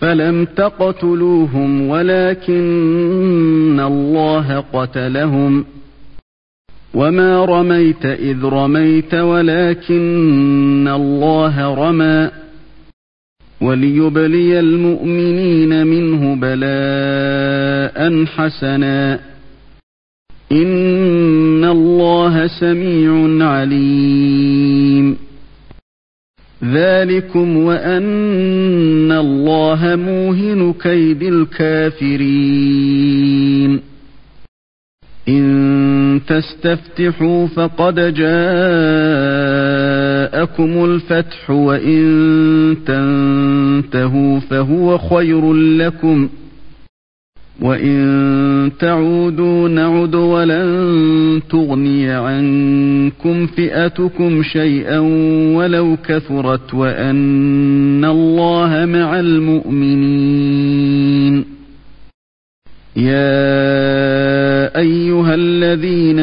فلم تقتلوهم ولكن الله قتلهم وما رميت إذ رميت ولكن الله رمى وليبلي المؤمنين منه بلاء حسنا إن الله سميع عليم ذلكم وأن الله موهن كيد الكافرين إن تستفتحوا فقد جاءكم الفتح وإن تنتهوا فهو خير لكم وإن تعودوا نعد ولن تغني عنكم فئتكم شيئا ولو كثرت وأن الله مع المؤمنين يا أيها الذين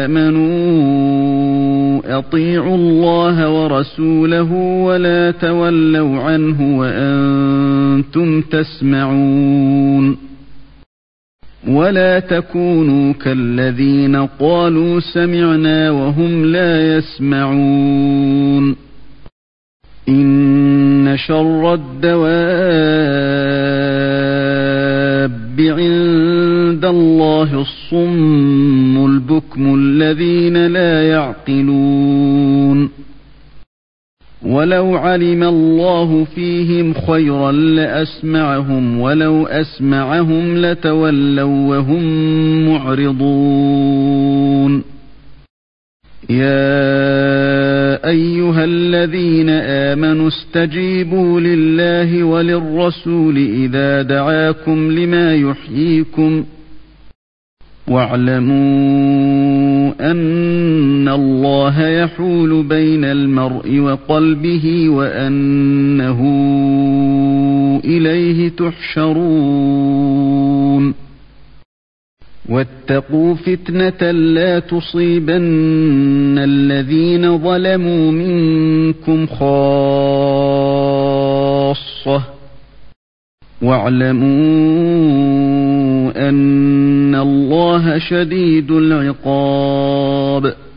آمنوا أطيعوا الله ورسوله ولا تولوا عنه وأنتم تسمعون ولا تكونوا كالذين قالوا سمعنا وهم لا يسمعون إن شر الدواب عند الله الصم البكم الذين لا يعقلون ولو علم الله فيهم خيرا لأسمعهم ولو أسمعهم لتولوا وهم معرضون يا أيها الذين آمنوا استجيبوا لله وللرسول إذا دعاكم لما يحييكم واعلموا أن الله يحول بين المرء وقلبه وأنه إليه تحشرون واتقوا فتنة لا تصيبن الذين ظلموا منكم خاصة واعلموا أن الله شديد العقاب